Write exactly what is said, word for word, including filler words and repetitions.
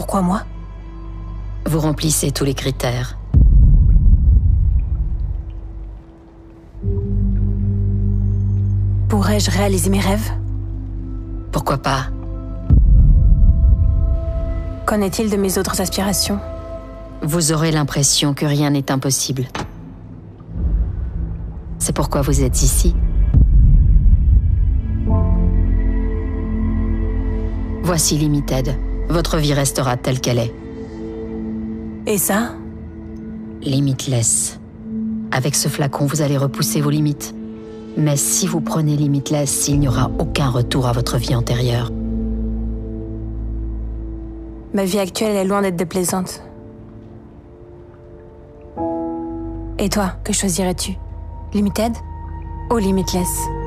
Pourquoi moi? Vous remplissez tous les critères. Pourrais-je réaliser mes rêves? Pourquoi pas? Qu'en est-il de mes autres aspirations? Vous aurez l'impression que rien n'est impossible. C'est pourquoi vous êtes ici. Voici Limited. Votre vie restera telle qu'elle est. Et ça? Limitless. Avec ce flacon, vous allez repousser vos limites. Mais si vous prenez Limitless, il n'y aura aucun retour à votre vie antérieure. Ma vie actuelle est loin d'être déplaisante. Et toi, que choisirais-tu? Limited ou Limitless?